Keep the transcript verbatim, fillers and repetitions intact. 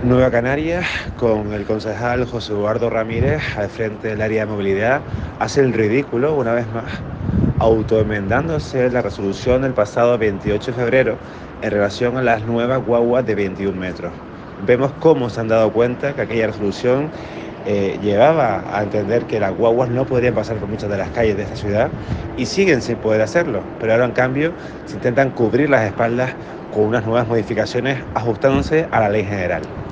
Nueva Canarias, con el concejal José Eduardo Ramírez al frente del área de movilidad, hace el ridículo una vez más, autoenmendándose la resolución del pasado veintiocho de febrero en relación a las nuevas guaguas de veintiún metros. Vemos cómo se han dado cuenta que aquella resolución eh, llevaba a entender que las guaguas no podrían pasar por muchas de las calles de esta ciudad y siguen sin poder hacerlo, pero ahora en cambio se intentan cubrir las espaldas con unas nuevas modificaciones ajustándose a la ley general.